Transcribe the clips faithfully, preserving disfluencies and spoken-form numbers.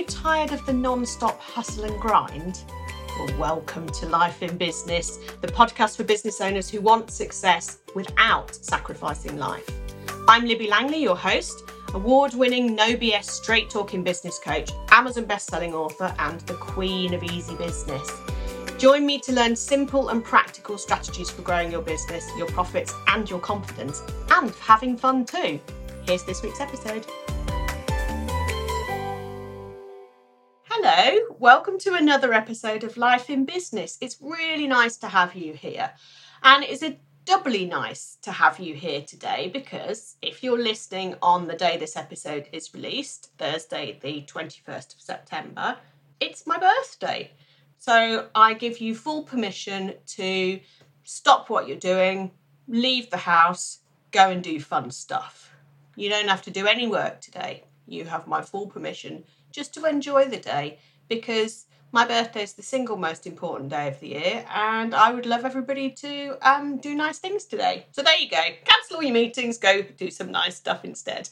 you tired of the non-stop hustle and grind? Well, welcome to Life in Business, the podcast for business owners who want success without sacrificing life. I'm Libby Langley, your host, award-winning, no B S, straight-talking business coach, Amazon best-selling author, and the queen of easy business. Join me to learn simple and practical strategies for growing your business, your profits, and your confidence, and having fun too. Here's this week's episode. Hello, welcome to another episode of Life in Business. It's really nice to have you here. And it's a doubly nice to have you here today because if you're listening on the day this episode is released, Thursday, the twenty-first of September, it's my birthday. So I give you full permission to stop what you're doing, leave the house, go and do fun stuff. You don't have to do any work today. You have my full permission just to enjoy the day because my birthday is the single most important day of the year and I would love everybody to um, do nice things today. So there you go. Cancel all your meetings, go do some nice stuff instead.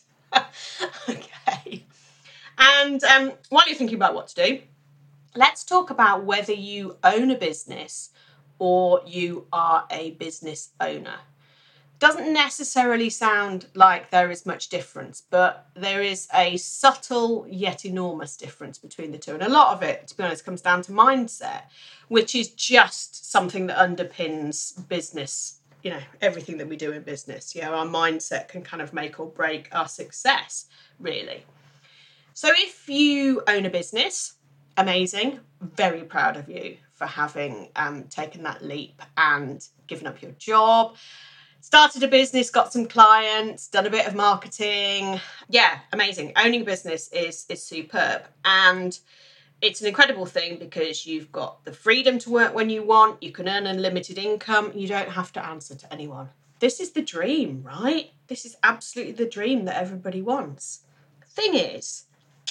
Okay. And um, while you're thinking about what to do, let's talk about whether you own a business or you are a business owner. Doesn't necessarily sound like there is much difference, but there is a subtle yet enormous difference between the two. And a lot of it, to be honest, comes down to mindset, which is just something that underpins business, you know, everything that we do in business. You know, our mindset can kind of make or break our success, really. So if you own a business, amazing, very proud of you for having um, taken that leap and given up your job. Started a business, got some clients, done a bit of marketing. Yeah, amazing. Owning a business is, is superb. And it's an incredible thing because you've got the freedom to work when you want. You can earn unlimited income. You don't have to answer to anyone. This is the dream, right? This is absolutely the dream that everybody wants. Thing is,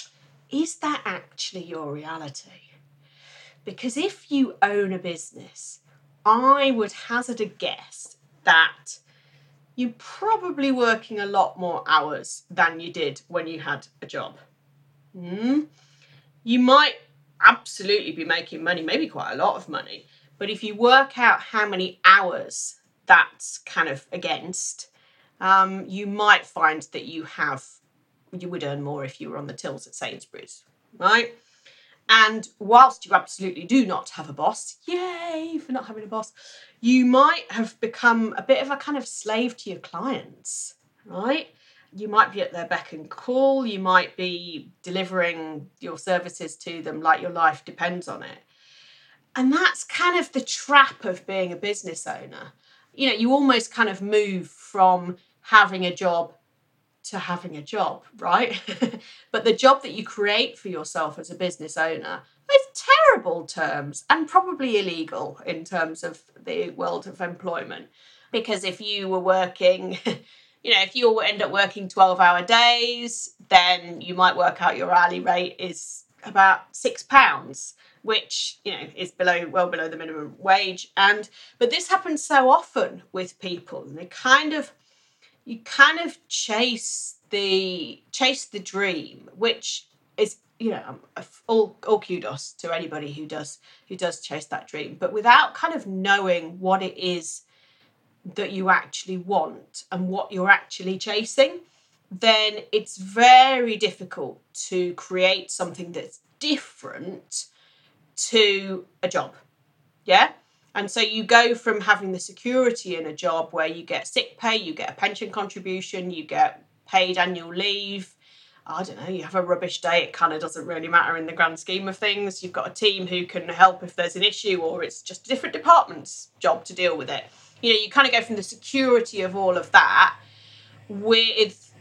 is that actually your reality? Because if you own a business, I would hazard a guess that you're probably working a lot more hours than you did when you had a job. Mm. You might absolutely be making money, maybe quite a lot of money, but if you work out how many hours that's kind of against, um, you might find that you have, you would earn more if you were on the tills at Sainsbury's, right? And whilst you absolutely do not have a boss, yay for not having a boss, you might have become a bit of a kind of slave to your clients, right? You might be at their beck and call. You might be delivering your services to them like your life depends on it. And that's kind of the trap of being a business owner. You know, you almost kind of move from having a job to having a job, right? But the job that you create for yourself as a business owner is terrible terms and probably illegal in terms of the world of employment. Because if you were working, you know, if you end up working twelve hour days, then you might work out your hourly rate is about six pounds, which, you know, is below, well below the minimum wage. And, but this happens so often with people and they kind of, you kind of chase the chase the dream, which is, you know, all all kudos to anybody who does who does chase that dream, but without kind of knowing what it is that you actually want and what you're actually chasing, then it's very difficult to create something that's different to a job. Yeah. And so you go from having the security in a job where you get sick pay, you get a pension contribution, you get paid annual leave. I don't know, you have a rubbish day, it kind of doesn't really matter in the grand scheme of things. You've got a team who can help if there's an issue or it's just a different department's job to deal with it. You know, you kind of go from the security of all of that with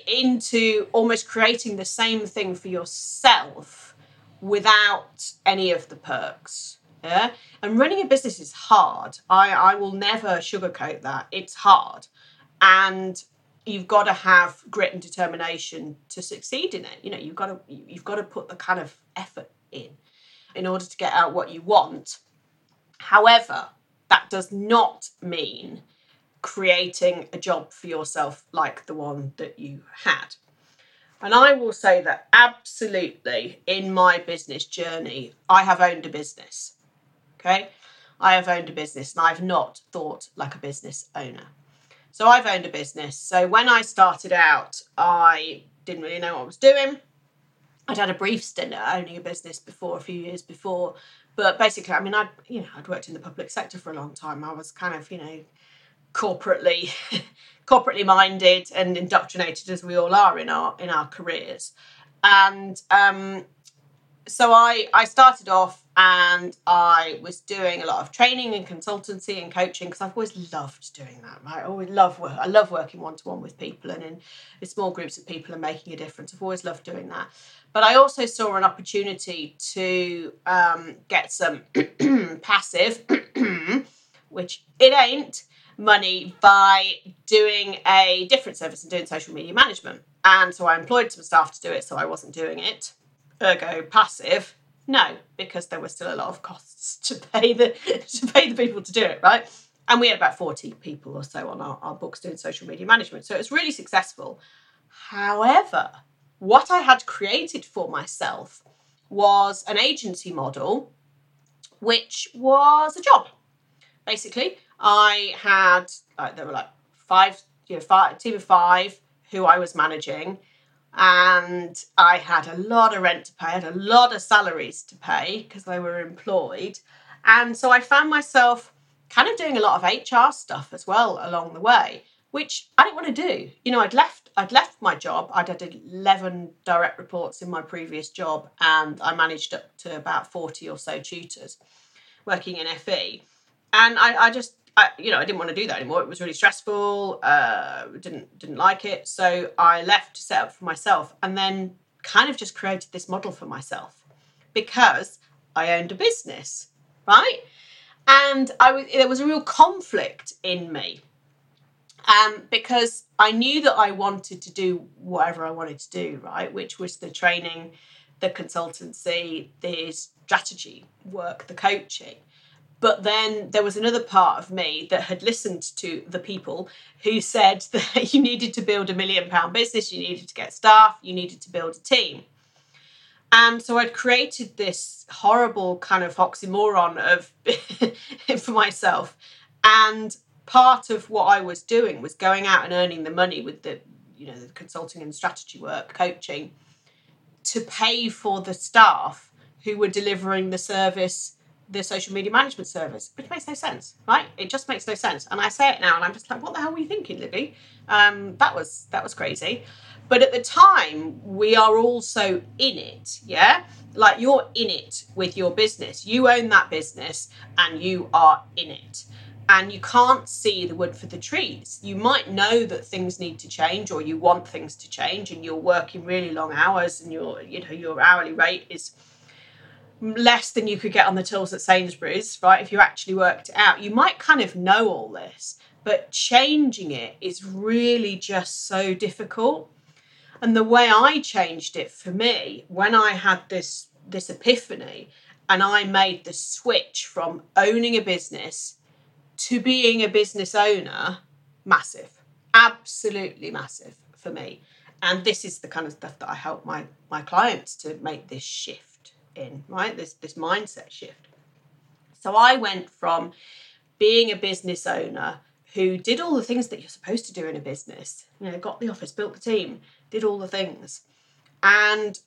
into almost creating the same thing for yourself without any of the perks. Yeah? And running a business is hard. I, I will never sugarcoat that. It's hard. And you've got to have grit and determination to succeed in it. You know, you've got to you've got to put the kind of effort in in order to get out what you want. However, that does not mean creating a job for yourself like the one that you had. And I will say that absolutely in my business journey, I have owned a business. Okay. I have owned a business and I've not thought like a business owner. So I've owned a business. So when I started out, I didn't really know what I was doing. I'd had a brief stint at owning a business before, a few years before. But basically, I mean, I'd, you know, I'd worked in the public sector for a long time. I was kind of, you know, corporately corporately minded and indoctrinated as we all are in our in our careers. And um, so I, I started off and I was doing a lot of training and consultancy and coaching because I've always loved doing that, right? I always love work. I love working one-to-one with people and in, in small groups of people and making a difference. I've always loved doing that. But I also saw an opportunity to um, get some passive, which it ain't, money by doing a different service and doing social media management. And so I employed some staff to do it, so I wasn't doing it. Ergo passive, no, because there were still a lot of costs to pay the to pay the people to do it, right? And we had about forty people or so on our, our books doing social media management. So it was really successful. However, what I had created for myself was an agency model, which was a job. Basically, I had, like, there were like five, you know, five, team of five who I was managing. And I had a lot of rent to pay, I had a lot of salaries to pay because they were employed. And so I found myself kind of doing a lot of H R stuff as well along the way, which I didn't want to do. You know, I'd left, I'd left my job. I'd had eleven direct reports in my previous job, and I managed up to about forty or so tutors working in F E. And I, I just, I, you know, I didn't want to do that anymore. It was really stressful. Uh, didn't didn't like it. So I left to set up for myself, and then kind of just created this model for myself because I owned a business, right? And I was there was a real conflict in me, um, because I knew that I wanted to do whatever I wanted to do, right? Which was the training, the consultancy, the strategy work, the coaching. But then there was another part of me that had listened to the people who said that you needed to build a million pound business, you needed to get staff, you needed to build a team. And so I'd created this horrible kind of oxymoron of for myself. And part of what I was doing was going out and earning the money with the, you know, the consulting and strategy work, coaching, to pay for the staff who were delivering the service, the social media management service, which makes no sense, right? It just makes no sense. And I say it now and I'm just like, what the hell were you thinking, Libby? Um, that was that was crazy. But at the time, we are also in it, yeah? Like, you're in it with your business. You own that business and you are in it. And you can't see the wood for the trees. You might know that things need to change, or you want things to change, and you're working really long hours and your, you know, your hourly rate is less than you could get on the tills at Sainsbury's, right? If you actually worked it out, you might kind of know all this, but changing it is really just so difficult. And the way I changed it for me, when I had this this epiphany and I made the switch from owning a business to being a business owner, massive, absolutely massive for me. And this is the kind of stuff that I help my my clients to make this shift in, right? This this mindset shift. So I went from being a business owner who did all the things that you're supposed to do in a business, you know, got the office, built the team, did all the things. And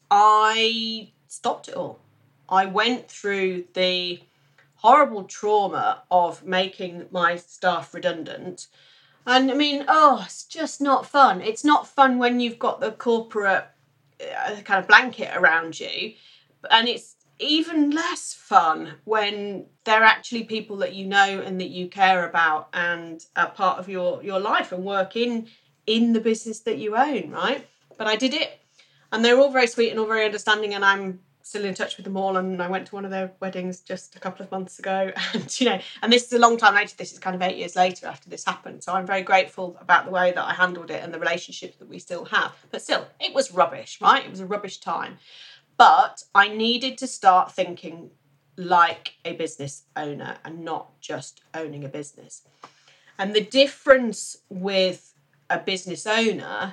I stopped it all. I went through the horrible trauma of making my staff redundant. And I mean, oh, it's just not fun. It's not fun when you've got the corporate uh, kind of blanket around you. And it's even less fun when they're actually people that you know and that you care about and are part of your, your life and work in, in the business that you own, right? But I did it. And they're all very sweet and all very understanding, and I'm still in touch with them all, and I went to one of their weddings just a couple of months ago, and you know, and this is a long time later. This is kind of eight years later after this happened, so I'm very grateful about the way that I handled it and the relationships that we still have. But still, it was rubbish, right? It was a rubbish time. But I needed to start thinking like a business owner and not just owning a business. And the difference with a business owner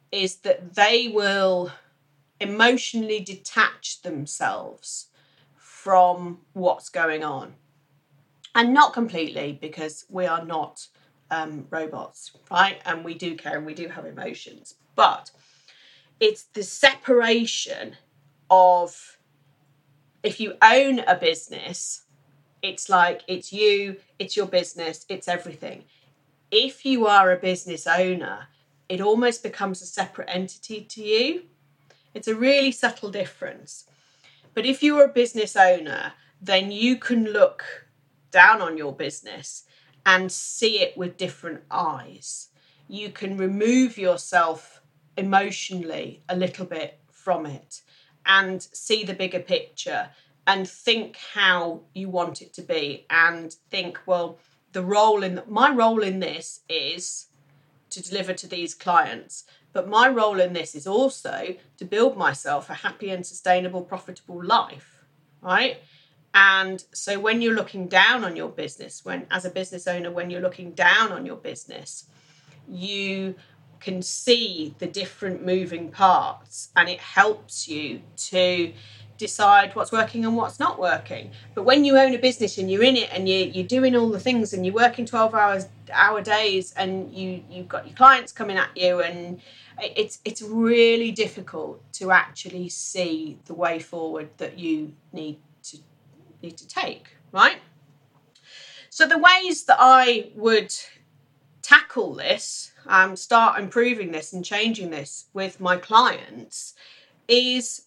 is that they will emotionally detach themselves from what's going on. And not completely, because we are not um, robots, right? And we do care and we do have emotions. But it's the separation of, if you own a business, it's like it's you, it's your business, it's everything. If you are a business owner, it almost becomes a separate entity to you. It's a really subtle difference. But if you're a business owner, then you can look down on your business and see it with different eyes. You can remove yourself emotionally a little bit from it and see the bigger picture and think how you want it to be, and think, well, the role in my role in this is to deliver to these clients, but my role in this is also to build myself a happy and sustainable, profitable life, right? And so when you're looking down on your business, when as a business owner, when you're looking down on your business, you can see the different moving parts, and it helps you to decide what's working and what's not working. But when you own a business and you're in it and you, you're doing all the things and you're working twelve hours hour days and you, you've got your clients coming at you, and it's it's really difficult to actually see the way forward that you need to need to take, right? So the ways that I would tackle this, um, start improving this and changing this with my clients, is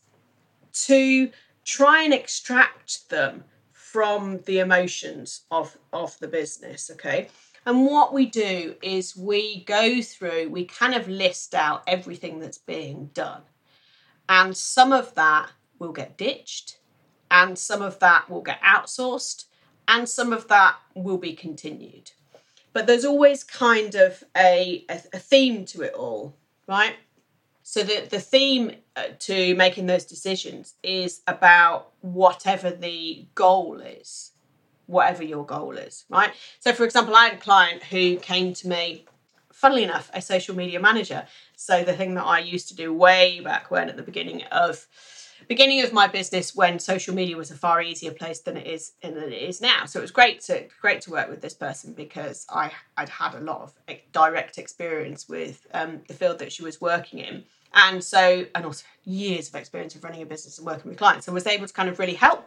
to try and extract them from the emotions of, of the business, okay? And what we do is we go through, we kind of list out everything that's being done. And some of that will get ditched, and some of that will get outsourced, and some of that will be continued. But there's always kind of a, a, a theme to it all, right? So the, the theme to making those decisions is about whatever the goal is, whatever your goal is, right? So, for example, I had a client who came to me, funnily enough, a social media manager. So the thing that I used to do way back when, at the beginning of beginning of my business, when social media was a far easier place than it is than it is now. So it was great to great to work with this person, because I I'd had a lot of direct experience with um, the field that she was working in. And so, and also years of experience of running a business and working with clients. So I was able to kind of really help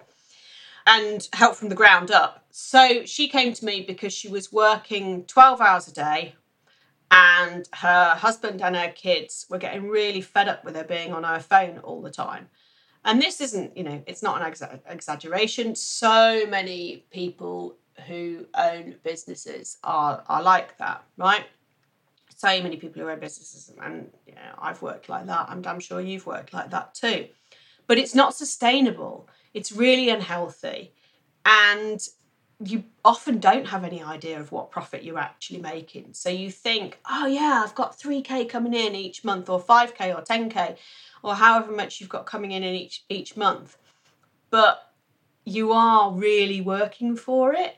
and help from the ground up. So she came to me because she was working twelve hours a day, and her husband and her kids were getting really fed up with her being on her phone all the time. And this isn't, you know, it's not an exa- exaggeration. So many people who own businesses are, are like that, right? So many people who own businesses, and you know, I've worked like that. I'm damn sure you've worked like that too. But it's not sustainable. It's really unhealthy. And you often don't have any idea of what profit you're actually making. So you think, oh yeah, I've got three K coming in each month, or five K or ten K, or however much you've got coming in in each each month. But you are really working for it.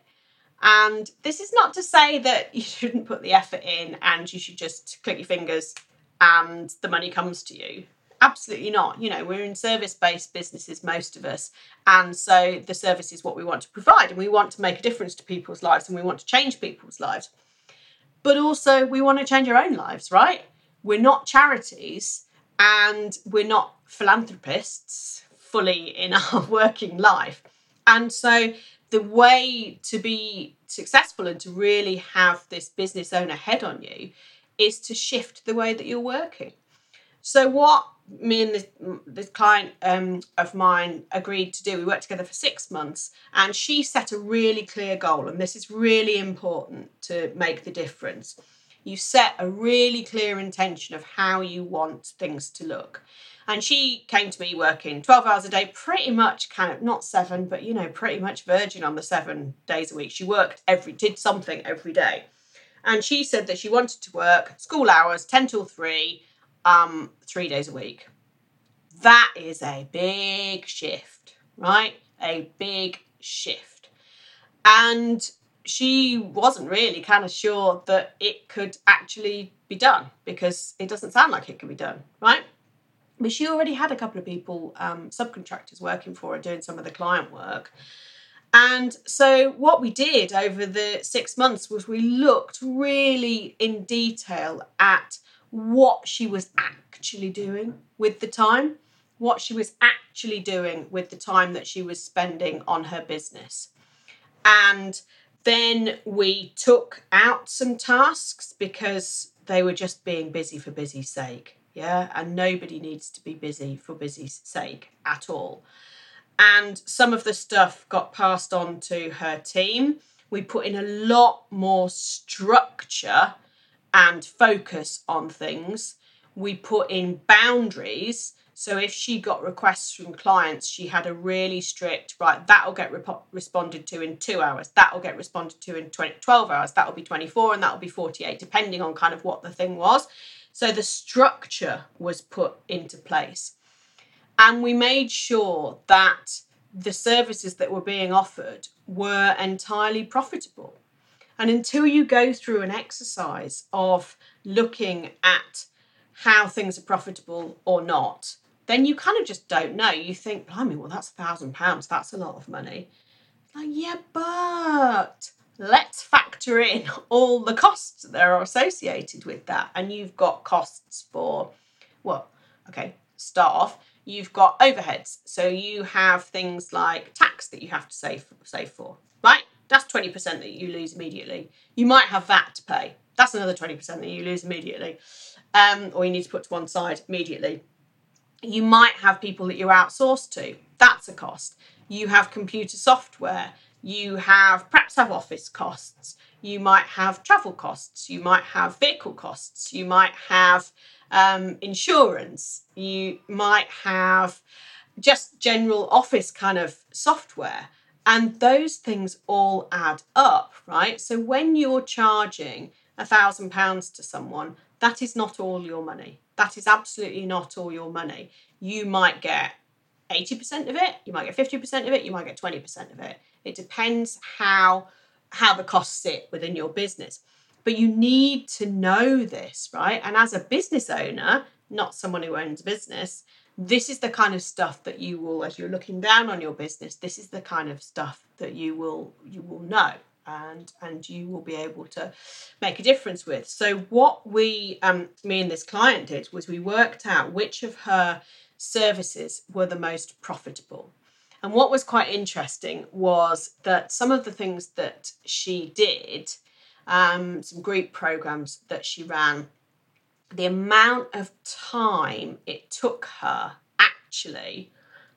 And this is not to say that you shouldn't put the effort in and you should just click your fingers and the money comes to you. Absolutely not. You know, we're in service-based businesses, most of us. And so the service is what we want to provide, and we want to make a difference to people's lives, and we want to change people's lives. But also we want to change our own lives, right? We're not charities, and we're not philanthropists fully in our working life. And so the way to be successful and to really have this business owner head on you is to shift the way that you're working. So what me and this, this client um, of mine agreed to do, we worked together for six months, and she set a really clear goal. And this is really important to make the difference. You set a really clear intention of how you want things to look. And she came to me working twelve hours a day, pretty much kind of, not seven, but, you know, pretty much virgin on the seven days a week. She worked every, did something every day. And she said that she wanted to work school hours, ten till three, um, three days a week. That is a big shift, right? A big shift. And she wasn't really kind of sure that it could actually be done, because it doesn't sound like it can be done, right? But she already had a couple of people, um, subcontractors working for her, doing some of the client work. And so what we did over the six months was we looked really in detail at what she was actually doing with the time, what she was actually doing with the time that she was spending on her business. And then we took out some tasks because they were just being busy for busy's sake. Yeah. And nobody needs to be busy for busy's sake at all. And some of the stuff got passed on to her team. We put in a lot more structure and focus on things. We put in boundaries. So if she got requests from clients, she had a really strict, right, that'll get rep- responded to in two hours. That'll get responded to in twenty, twelve hours. That'll be twenty-four and that'll be forty-eight, depending on kind of what the thing was. So the structure was put into place. And we made sure that the services that were being offered were entirely profitable. And until you go through an exercise of looking at how things are profitable or not, then you kind of just don't know. You think, blimey, well, that's a thousand pounds. That's a lot of money. Like, yeah, but let's factor in all the costs that are associated with that. And you've got costs for, well, okay, start off. You've got overheads. So you have things like tax that you have to save, save for, right? That's twenty percent that you lose immediately. You might have V A T to pay. That's another twenty percent that you lose immediately. Um, or you need to put to one side immediately. You might have people that you outsource to. That's a cost. You have computer software. You have perhaps have office costs. You might have travel costs. You might have vehicle costs. You might have um, insurance. You might have just general office kind of software. And those things all add up, right? So when you're charging a thousand pounds to someone, that is not all your money. That is absolutely not all your money. You might get eighty percent of it, you might get fifty percent of it, you might get twenty percent of it. It depends how, how the costs sit within your business. But you need to know this, right? And as a business owner, not someone who owns a business, this is the kind of stuff that you will, as you're looking down on your business, this is the kind of stuff that you will you will know and and you will be able to make a difference with. So what we, um, me and this client did was we worked out which of her services were the most profitable. And what was quite interesting was that some of the things that she did, um, some group programs that she ran, the amount of time it took her actually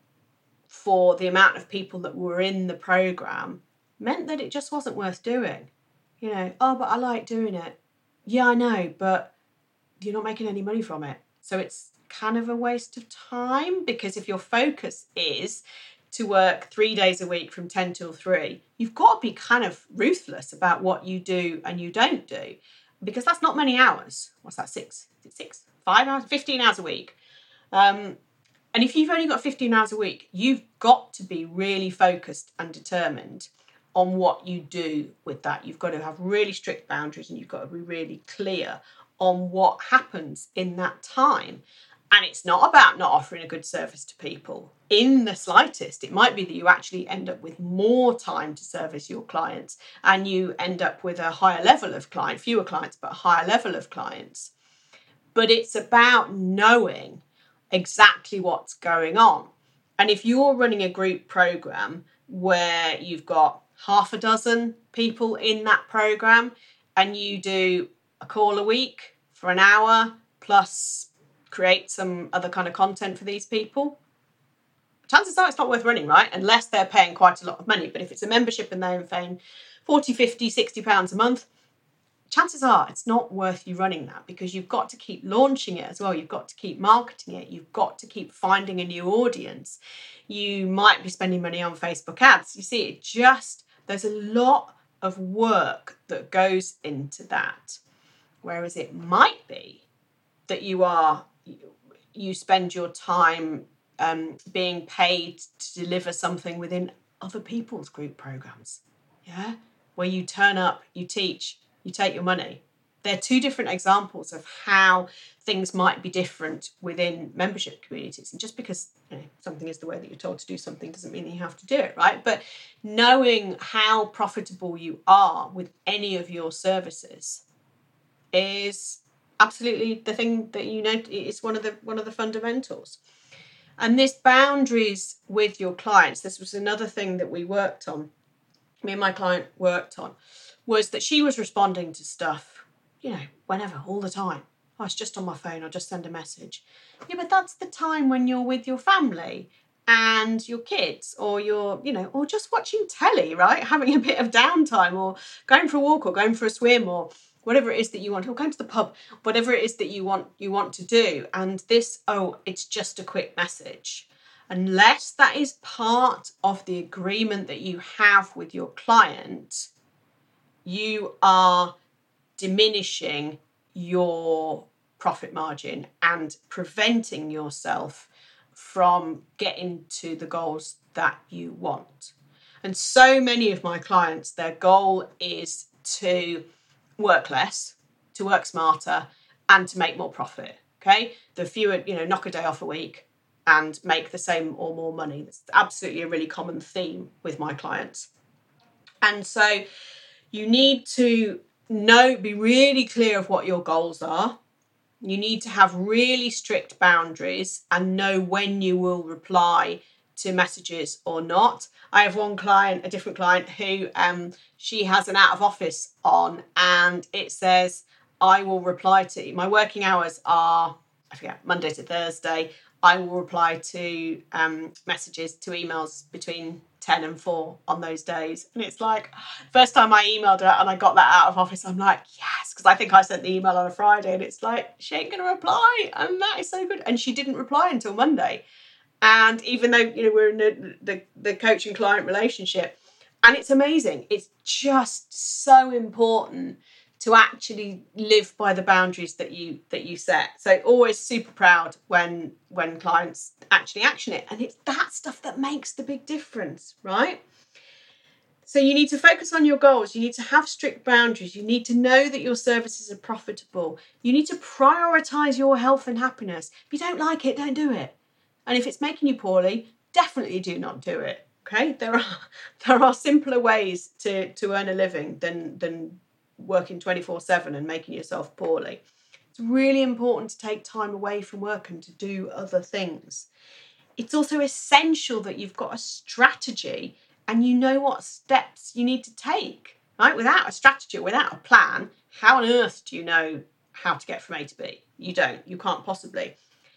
for the amount of people that were in the program meant that it just wasn't worth doing. You know, oh, but I like doing it. Yeah, I know, but you're not making any money from it. So it's kind of a waste of time, because if your focus is to work three days a week from ten till three, you've got to be kind of ruthless about what you do and you don't do, because that's not many hours. What's that, six? Is it six? Five hours? fifteen hours a week. Um, and if you've only got fifteen hours a week, you've got to be really focused and determined on what you do with that. You've got to have really strict boundaries and you've got to be really clear on what happens in that time. And it's not about not offering a good service to people in the slightest. It might be that you actually end up with more time to service your clients and you end up with a higher level of client, fewer clients, but a higher level of clients. But it's about knowing exactly what's going on. And if you're running a group program where you've got half a dozen people in that program and you do a call a week for an hour plus create some other kind of content for these people, chances are it's not worth running, right? Unless they're paying quite a lot of money. But if it's a membership and they're paying forty, fifty, sixty pounds a month, chances are it's not worth you running that, because you've got to keep launching it as well. You've got to keep marketing it. You've got to keep finding a new audience. You might be spending money on Facebook ads. You see, it just, there's a lot of work that goes into that. Whereas it might be that you are, you spend your time um, being paid to deliver something within other people's group programs. Yeah. Where you turn up, you teach, you take your money. they're two different examples of how things might be different within membership communities. And just because you know, something is the way that you're told to do something doesn't mean that you have to do it, right? But knowing how profitable you are with any of your services is absolutely the thing that you know is one of the one of the fundamentals. And this boundaries with your clients, this was another thing that we worked on, me and my client worked on, was that she was responding to stuff, you know, whenever, all the time. Oh, it's just on my phone, I'll just send a message. Yeah, but that's the time when you're with your family and your kids, or you're, you know, or just watching telly, right? Having a bit of downtime, or going for a walk, or going for a swim, or whatever it is that you want, or going to the pub, whatever it is that you want you want to do. And this, oh, it's just a quick message. Unless that is part of the agreement that you have with your client, you are diminishing your profit margin and preventing yourself from getting to the goals that you want. And so many of my clients, their goal is to work less, to work smarter, and to make more profit. Okay, the fewer, you know, knock a day off a week and make the same or more money. That's absolutely a really common theme with my clients. And so you need to know, be really clear of what your goals are. You need to have really strict boundaries and know when you will reply to messages or not. I have one client, a different client, who um, she has an out of office on, and it says, I will reply to, my working hours are, I forget, Monday to Thursday. I will reply to um, messages, to emails between ten and four on those days. And it's like, first time I emailed her and I got that out of office, I'm like, yes, because I think I sent the email on a Friday, and it's like, she ain't going to reply. And that is so good. And she didn't reply until Monday. And even though, you know, we're in the, the, the coaching client relationship, and it's amazing. It's just so important to actually live by the boundaries that you that you set. So always super proud when when clients actually action it. And it's that stuff that makes the big difference, right? So you need to focus on your goals. You need to have strict boundaries. You need to know that your services are profitable. You need to prioritize your health and happiness. If you don't like it, don't do it. And if it's making you poorly, definitely do not do it. Okay? There are there are simpler ways to, to earn a living than than working twenty-four seven and making yourself poorly. It's really important to take time away from work and to do other things. It's also essential that you've got a strategy and you know what steps you need to take, right? Without a strategy, without a plan, how on earth do you know how to get from A to B? You don't. You can't possibly.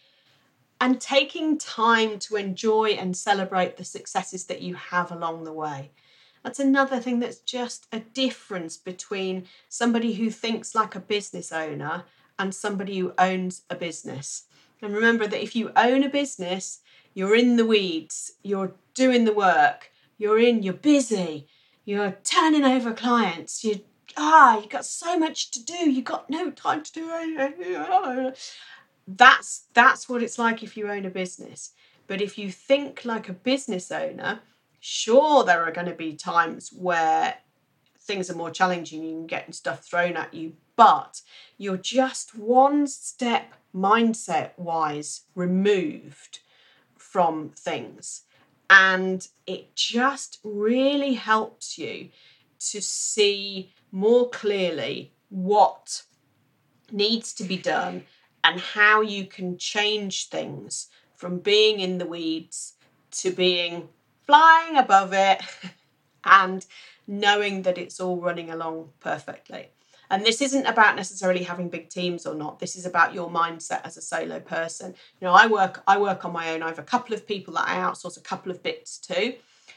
And taking time to enjoy and celebrate the successes that you have along the way. That's another thing that's just a difference between somebody who thinks like a business owner and somebody who owns a business. And remember that if you own a business, you're in the weeds, you're doing the work, you're in, you're busy, you're turning over clients, you ah, you've got so much to do, you've got no time to do it. That's that's what it's like if you own a business. But if you think like a business owner, sure, there are going to be times where things are more challenging, you can get stuff thrown at you, but you're just one step mindset-wise removed from things. And it just really helps you to see more clearly what needs to be done and how you can change things from being in the weeds to being flying above it and knowing that it's all running along perfectly. And this isn't about necessarily having big teams or not. This is about your mindset as a solo person. You know, I work I work on my own. I have a couple of people that I outsource a couple of bits to,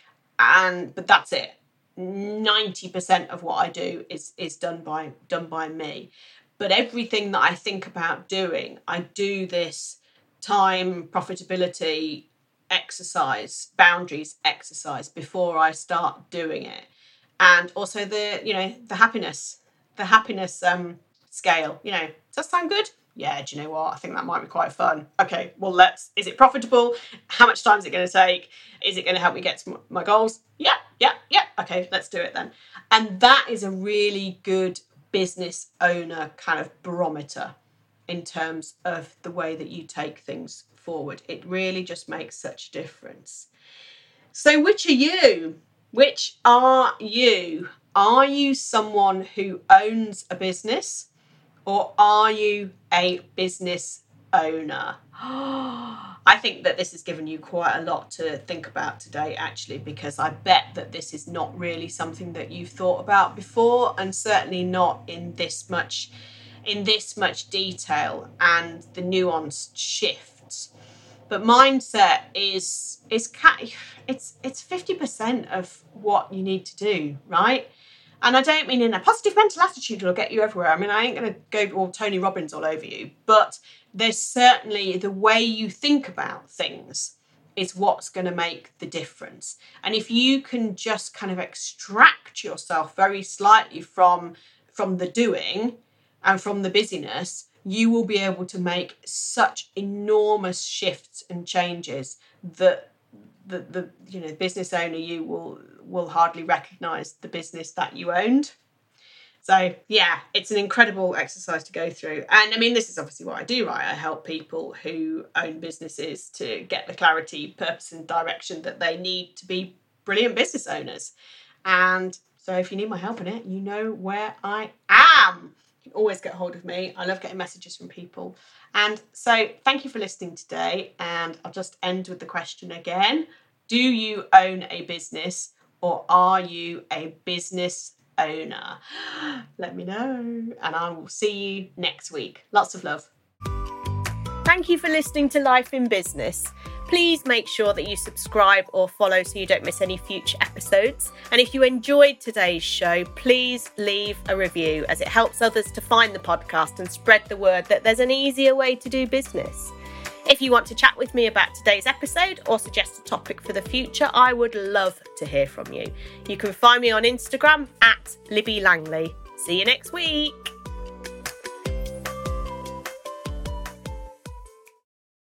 and but that's it. ninety percent of what I do is is done by done by me. But everything that I think about doing, I do this time, profitability, exercise, boundaries exercise before I start doing it. And also the, you know, the happiness, the happiness um, scale, you know, does that sound good? Yeah, do you know what? I think that might be quite fun. Okay, well, let's, is it profitable? How much time is it going to take? Is it going to help me get to my goals? Yeah, yeah, yeah. Okay, let's do it then. And that is a really good business owner kind of barometer in terms of the way that you take things forward. It really just makes such a difference. So which are you? Which are you? Are you someone who owns a business, or are you a business owner? I think that this has given you quite a lot to think about today, actually, because I bet that this is not really something that you've thought about before, and certainly not in this much in this much detail and the nuanced shifts. But mindset is is it's it's fifty percent of what you need to do, right? And I don't mean in a positive mental attitude will get you everywhere. I mean, I ain't going to go all Tony Robbins all over you, but there's certainly the way you think about things is what's going to make the difference. And if you can just kind of extract yourself very slightly from, from the doing and from the busyness, you will be able to make such enormous shifts and changes that the, the you know business owner you will will hardly recognize the business that you owned. So yeah, it's an incredible exercise to go through. And I mean, this is obviously what I do, right? I help people who own businesses to get the clarity, purpose and direction that they need to be brilliant business owners. And so if you need my help in it, you know where I am. You can always get hold of me. I love getting messages from people. And so thank you for listening today. And I'll just end with the question again. Do you own a business, or are you a business owner? Let me know, and I will see you next week. Lots of love. Thank you for listening to Life in Business. Please make sure that you subscribe or follow so you don't miss any future episodes. And if you enjoyed today's show, please leave a review, as it helps others to find the podcast and spread the word that there's an easier way to do business. If you want to chat with me about today's episode or suggest a topic for the future, I would love to hear from you. You can find me on Instagram at Libby Langley. See you next week.